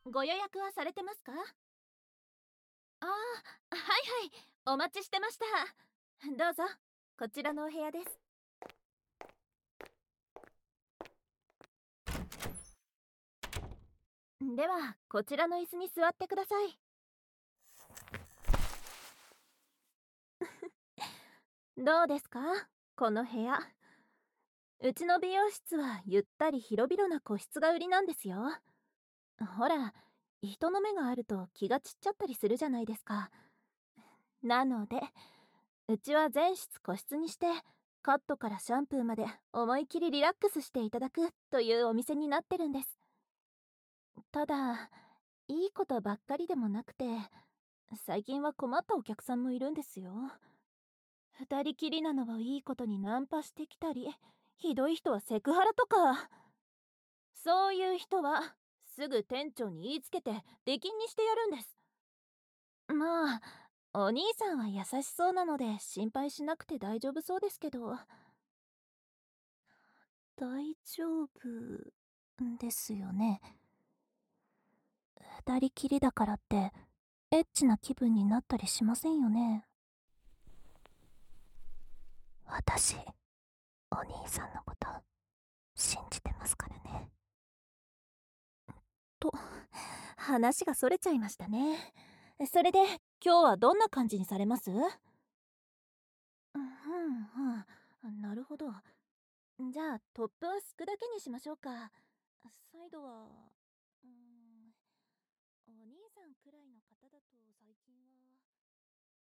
ご予約はされてますか？ああ、はいはい、お待ちしてました。どうぞ、こちらのお部屋です。では、こちらの椅子に座ってください。どうですか、この部屋。うちの美容室はゆったり広々な個室が売りなんですよ。ほら、人の目があると気が散っちゃったりするじゃないですか。なので、うちは全室個室にして、カットからシャンプーまで思い切りリラックスしていただくというお店になってるんです。ただ、いいことばっかりでもなくて、最近は困ったお客さんもいるんですよ。二人きりなのはいいことにナンパしてきたり、ひどい人はセクハラとか。そういう人はすぐ店長に言いつけて出禁にしてやるんです。まあ、お兄さんは優しそうなので心配しなくて大丈夫そうですけど。大丈夫ですよね。二人きりだからってエッチな気分になったりしませんよね。私、お兄さんのこと信じてますからね。と、話がそれちゃいましたね。それで、今日はどんな感じにされます？うんうん、なるほど。じゃあ、トップはすくだけにしましょうか。サイドは